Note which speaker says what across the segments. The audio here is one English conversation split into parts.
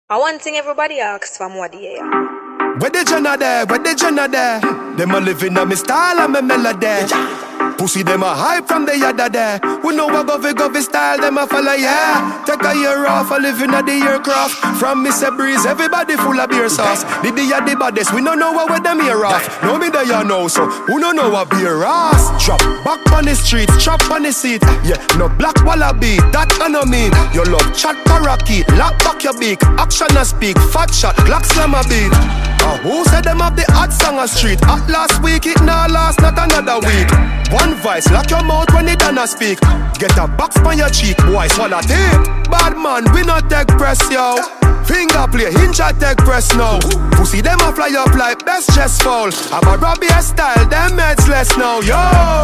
Speaker 1: I one thing everybody asks for more day.
Speaker 2: Where the Jenna there? Where the Jenna there? Them a living on me style and me melody. Pussy them a hype from the yada there. We know what govy style them a follow, yeah. Take a year off, a living at the aircraft. From Mr. Breeze, everybody full of beer sauce. The baddest, we don't know what with them here off. No me there you know, so who don't know what beer ass. Drop back on the street, chop on the seat. Yeah, no black wallaby, that I know mean. You love chat parakeet, lock back your beak. Action a speak, fat shot, Glock slam a beat. Who said them have the hot song a street? At last week, it now last, not another week. One voice, lock your mouth when it done a speak. Get a box on your cheek, boy, swallow tape. Bad man, we not take press, yo. Finger play, hinge a take press now. Pussy them a fly up like best chest fall. I'm a Robbie style, them heads less now, yo.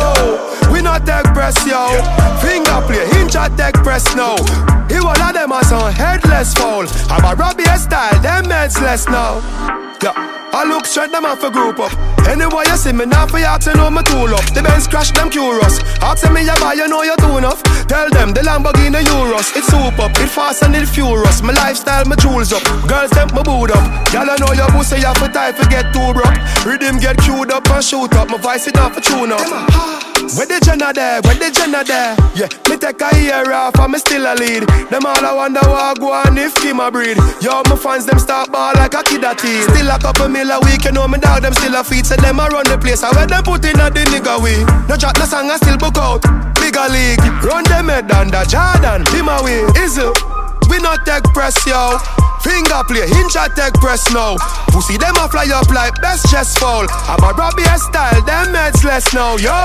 Speaker 2: We not take press, yo. Finger play, hinge a take press now. He all of them are some headless fall. I'm a Robbie style, them heads less now. Yeah, I look straight, them off a group up. Anyway you see me now for you ask, you know me tool up. The Benz crash, them curious. Ask me you buy, you know you do enough. Tell them the Lamborghini Euros. It's super, it fast and it furious. My lifestyle, my jewels up. Girls, them my boot up. Y'all know your pussy, you have to tie for get too rough. Rhythm get queued up and shoot up. My voice it off for tune up. Where the Jenna there? Where the Jenna there? Yeah, me take a year off and me still a lead. Them all I wonder what go on if Kim a breed. Yo, my fans them start ball like a kid a teen. Still a couple mil a week, you know me dog them still a feed. So them a run the place, I where them put in a the nigga way. No chat, no song, I still book out. Bigger league, run them head under Jordan. Him away, is it? We not take press, yo. Finger play, hinge a take press now. Pussy them a fly up like best chest fall. I'm a Robbie style, them heads less now, yo.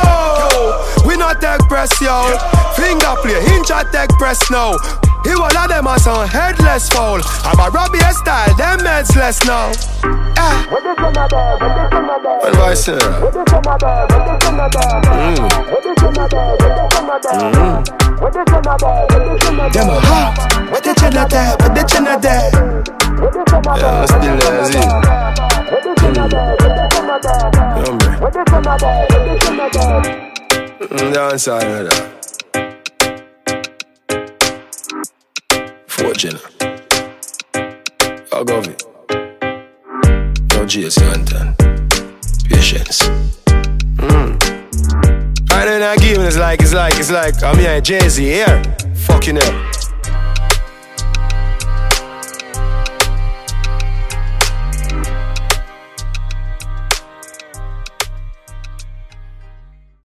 Speaker 2: We not take press, yo. Finger play, hinge a take press now. He all of them are some headless fall. I'm a Robbie style, them heads less now. What do I say? Them a hot. What the Jenna there? What the Jenna there? Yeah, I'm still lazy. Dance all right there. For Jenna. I'll go with it. No GS Anton. Patience. I don't know, give it's like I'm here, Jay-Z here. Fucking hell.